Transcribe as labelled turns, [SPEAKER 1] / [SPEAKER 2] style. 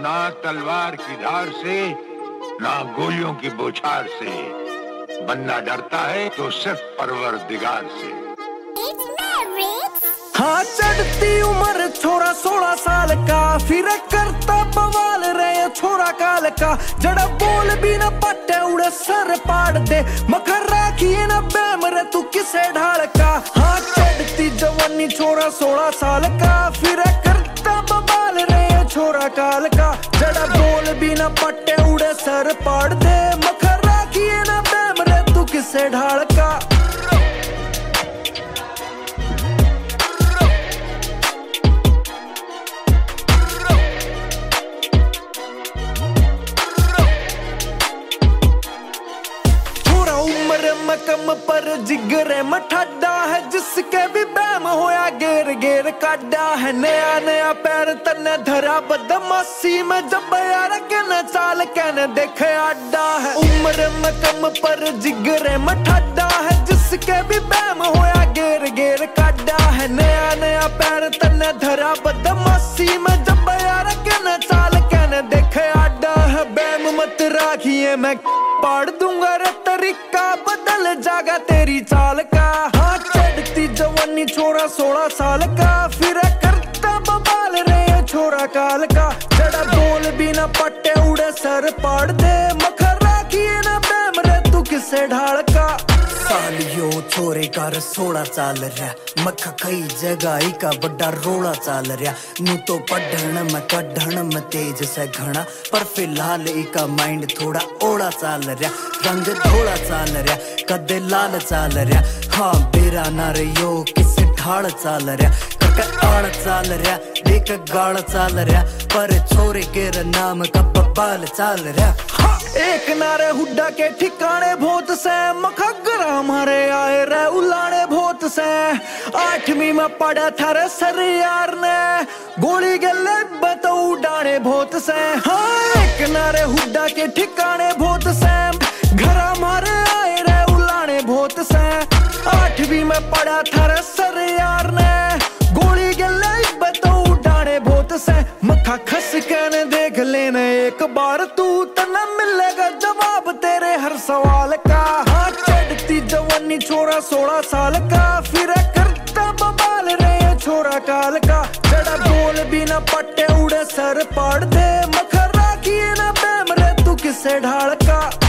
[SPEAKER 1] ना तलवार की धार से, ना गोलियों की बौछार से। बंदा डरता है तो सिर्फ परवरदिगार से।
[SPEAKER 2] हाँ चढ़ती उम्र छोरा 16 साल का, फिर करता बवाल रहे छोरा काल का। जड़ा बोल भी न पट्टे उड़े सर पाड़ दे, मखर राखिए न बैमरे तू किसे ढाल का। हाँ चढ़ती जवानी छोरा 16 साल का, फिर करता बवाल रहे छोरा काल का। जड़ा बोल भी न पट्टे उड़े सर पाड़ दे, मखर राखिए न बैमरे तू किसे ढाल का। में कम पर जिगरे मठाडा है, जिसके भी बैम होया गेर गेर काडा है। नया नया पैर तने धरा बदमाशी में, जब यार के न चाल के न देखे आडा है। उम्र में कम पर जिगरे मठाडा है, जिसके भी बैम होया गेर गेर काडा है। नया नया पैर तने धरा बदमाशी में, जब यार के न चाल के न देखे आडा है। बैम मत राखिए मैं पाड़ दूंगा रे, तरीका बदल जागा तेरी चाल का। हाँ चढ़ती जवानी छोरा 16 साल का, फिर करता बवाल रे छोरा काल का। जड़ा बोल भी न पट्टे उड़े सर पाड़ दे, मखर राखिए न बैम रे तू किसे ढाल का।
[SPEAKER 3] सालियो छोरे कार 16 चाल रहा, मख कई जगह का बड़ा रोड़ा चाल रहा। नू तो पढ़न में कढ़न में तेज से घना, पर फिलहाल इका माइंड थोड़ा ओड़ा चाल रहा। रंग थोड़ा चाल रहा, कदे लाल चाल रहा। हाँ बेरा ना यो किस ढाल चाल रहा, करके आड़ चाल रहा, देख गाड़ चाल रहा। पर छोरे के नाम का बबाल चाल रहा।
[SPEAKER 2] हाँ एक नारे हुड्डा के ठिकाने बहुत से, मखगरा हमारे आए रे उलाने बहुत से। 8वीं में पढ़ा था रे सर यार ने, गोली गले बताऊ डाने बहुत से। हाँ एक नारे हुड्डा के ठिकाने बहुत से, घर हमारे आए रे उलाने बहुत से। 8वीं में पढ़ा था रे सर यार ने, गोली गले बताऊ डाने बहुत से। मक्खा खस के देख लेना एक बार तू, तना मिलेगा जवाब तेरे हर सवाल का। हाँ चढ़ती जवानी छोरा 16 साल का, फिर करता बवाल रे छोरा काल का। जड़ा बोल भी न पट्टे उड़े सर पाड़ दे, मखर राखिए न बैम रे तू किसे ढाल का।